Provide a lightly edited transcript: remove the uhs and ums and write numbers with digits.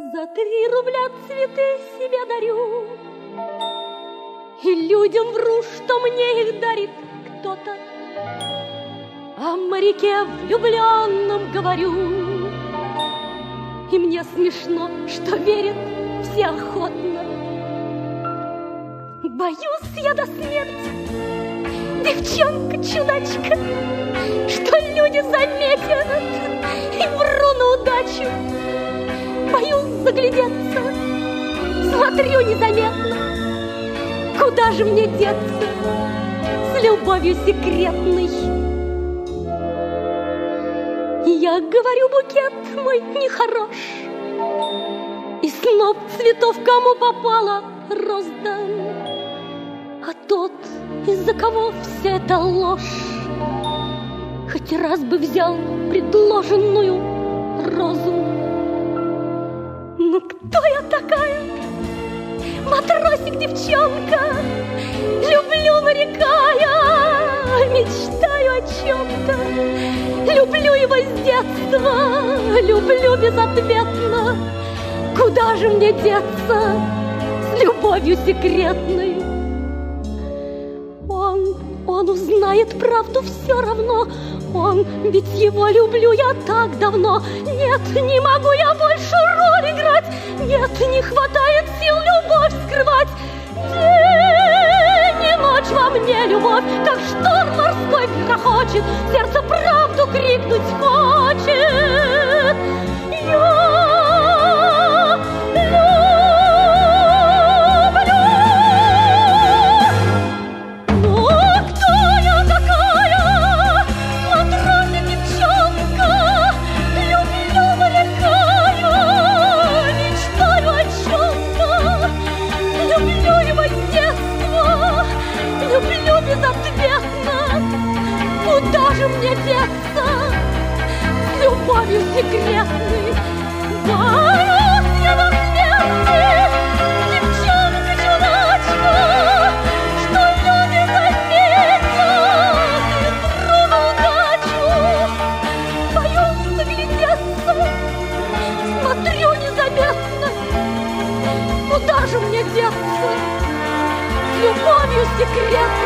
За 3 рубля цветы себе дарю, и людям вру, что мне их дарит кто-то. О моряке влюбленном говорю, и мне смешно, что верят все охотно. Боюсь я до смерти, девчонка-чудачка, что люди заметят и вру на удачу. Боюсь заглядеться, смотрю незаметно, куда же мне деться с любовью секретной. Я говорю, букет мой нехорош, и сноп цветов кому попало роздан, а тот, из-за кого вся эта ложь, хоть раз бы взял предложенную розу. Ну кто я такая? Матросик-девчонка, люблю моряка я, мечтаю о чем-то, люблю его с детства, люблю безответно. Куда же мне деться с любовью секретной? Он узнает правду все равно, ведь его люблю я так давно. Нет, не могу я больше роль играть, нет, не хватает сил любовь скрывать. День и ночь во мне любовь, как шторм морской грохочет, сердце правду крикнуть хочет. Куда же мне деться с любовью секретной? Боюсь я до смерти, девчонка-чудачка, что люди заметят и вру на удачу. Боюсь заглядеться, смотрю незаметно, куда же мне деться с любовью секретной?